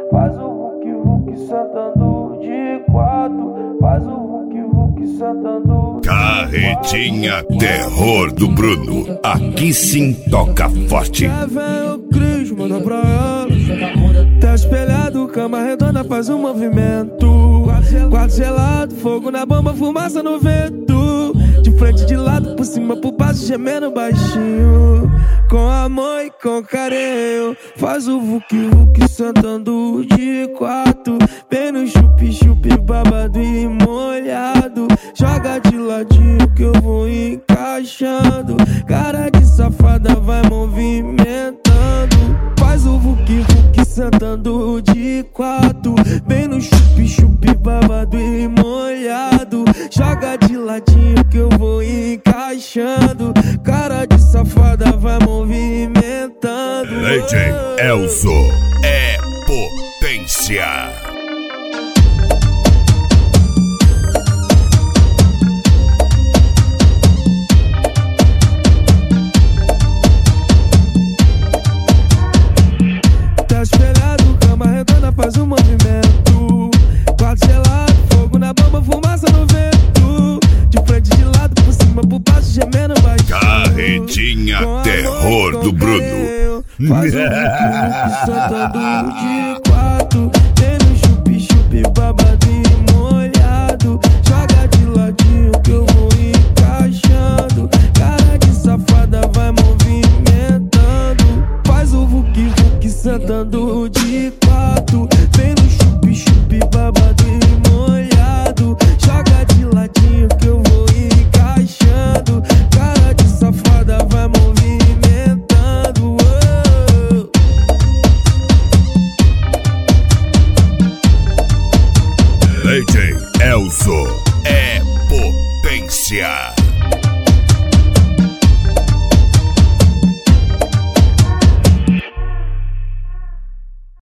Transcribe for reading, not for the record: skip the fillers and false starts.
Faz o vuc-vuc sentando de quatro. Faz o vuc-vuc sentando. Carretinha Terror do Bruno. Aqui sim toca forte. Vem o Cris, manda pra ela. Tá espelhado, cama redonda, faz um movimento. Quarto gelado, fogo na bomba, fumaça no vento. De frente, de lado, por cima, por baixo, gemendo baixinho. Com amor e com carinho. Faz o vuc-vuc sentando de quatro. Vem no chup-chup, babado e molhado. Joga de ladinho que eu vou encaixando. Cara de safada vai movimentando. Faz o vuc-vuc sentando de quatro. Vem no chup-chup, babado e molhado. Joga de ladinho que eu vou encaixando. Cara de safada vai movimentando. DJ Elzo é potência. Tá espelhado, cama redonda, faz um movimento. Quarto gelado, fogo na bomba, fumaça no vento. De frente, de lado, por cima, por baixo, gemendo baixinho. Carretinha Terror do Bruno. Faz o vuc-vuc sentando de quatro. Vem no chup-chup, babado e molhado. Joga de ladinho que eu vou encaixando. Cara de safada vai movimentando. Faz o vuc-vuc sentando de quatro. Vem no chup-chup, babado e molhado. Joga de ladinho que eu vou encaixando. Cara de safada vai movimentando. DJ Elzo é potência.